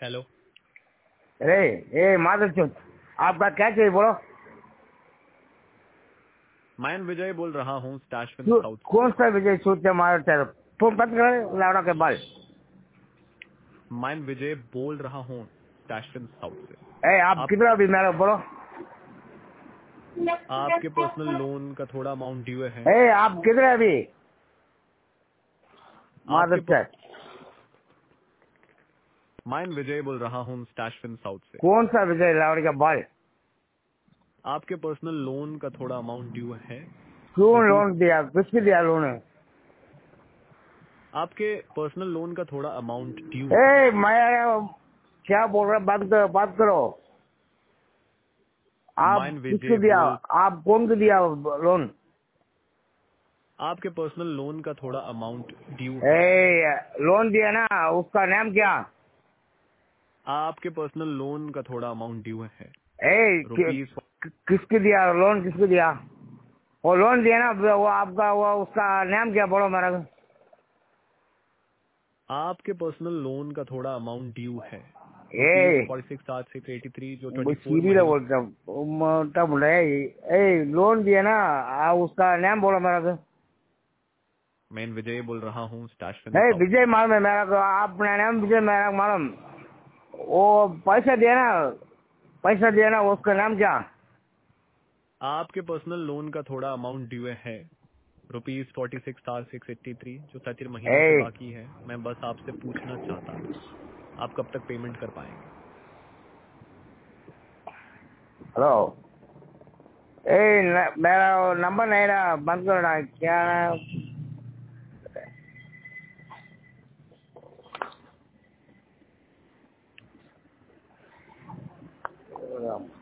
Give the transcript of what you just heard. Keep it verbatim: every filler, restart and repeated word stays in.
Hello. अरे ए माधव चौथ, आपका क्या चाहिए बोलो। मैं विजय बोल रहा हूँ स्टैशविन क्यों- साउथ से। कौन सा विजय सूत है मारो तेरे फोन बंद कर लाड़ा के बाल। मैं विजय बोल रहा हूँ स्टैशविन साउथ से। ए आप आप कितना भी मेरा बोलो। आपके पर्सनल लोन का थोड़ा अमाउंट ड्यू है। ए आप किधर है अभी आपके माधव सर। मैं विजय बोल रहा हूँ स्टैशविन साउथ से। कौन सा विजय लाड़ी का बाल। आपके पर्सनल लोन का थोड़ा अमाउंट ड्यू है। क्यों रुपीज लोन दिया, किसकी दिया लोन है। आपके पर्सनल लोन का थोड़ा अमाउंट ड्यू है। ए मैं क्या बोल रहा, बात करो बात करो। आप मैं किसको विजय दिया, बोल आप कौन को दिया लोन। आपके पर्सनल लोन का थोड़ा अमाउंट ड्यू है। ए लोन दिया ना, उसका नाम क्या। आपके पर्सनल लोन का थोड़ा अमाउंट ड्यू है। ए कि, रुपीज कि, किसको दिया लोन, किसको दिया। वो लोन दिया ना, वो आपका वो उसका नाम क्या बोलो मेरा। आपके पर्सनल लोन का थोड़ा अमाउंट ड्यू है। रुपीज ए फोर्टी सिक्स आठ सिक्स एटी थ्री जो वो ट्वेंटी फोर सीधी महीनों। बोलता हूँ, तब बोल रहा है। ए लोन दिया ना, आ, उसका नाम बोलो मेरा। मैं विजय बोल रहा हूँ स्टैशविन नहीं साउथ विजय से। मालूम है मेरा को, अपना नाम विजय मेरा मालूम। वो पैसा दिया ना, पैसा दिया ना, उसका नाम क्या। आपके पर्सनल लोन का थोड़ा अमाउंट ड्यू है। रुपीज फोर्टी सिक्स आठ सिक्स एट्टी थ्री जो सत्रह महीनों से ए बाकी है। मैं बस आपसे पूछना चाहता था आप कब तक पेमेंट कर पाएंगे। हेलो। ए न, मेरा नंबर नहीं रहा, बंद करो ना क्या।